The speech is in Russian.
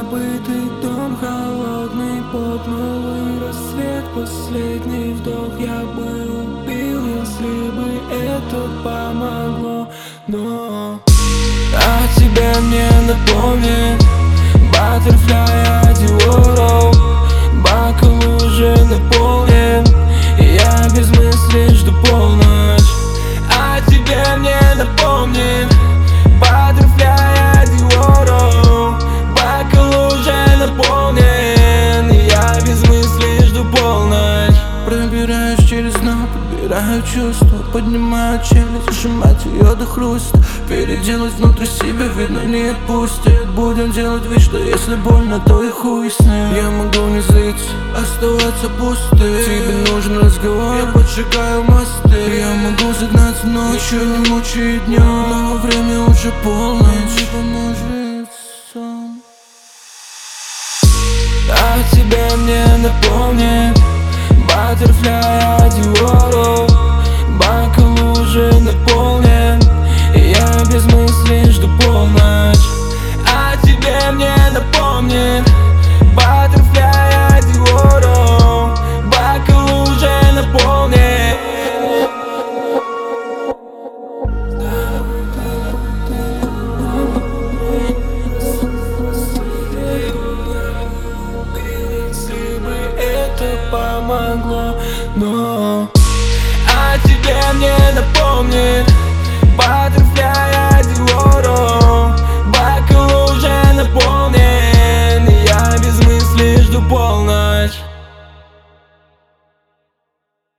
забытый дом, холодный пот, новый рассвет, последний вдох. Я бы убил, если бы это помогло, но тебе мне напомнит Баттерфляй Диоров. Бокал уже наполнен, и я без мысли жду полночь. Тебе мне напомнит Баттерфляй Диоров. Бокал уже наполнен, и я без мысли жду полночь. Пробираюсь через дно, подбираю чувства, поднимаю челюсть, сжимать ее до хруста. Переделать внутри себя, видно, не отпустит. Будем делать вид, что если больно, то и хуй с ним. Я могу не злиться, оставаться пустым. Тебе нужен разговор, я поджигаю мосты. Я могу загнать ночью, не мучить днем, но время уже полночь, не поможет сон. Тебе мне напомнит Баттерфляй Диоров. Бокал уже наполнен, и я без мысли жду полночь. Тебе мне напомнит Баттерфляй Диоров. Бокал уже наполнен. Если бы это помогло, но тебе мне напомнит Баттерфляй Диоров. Бокал уже наполнен, и я без мысли жду полночь.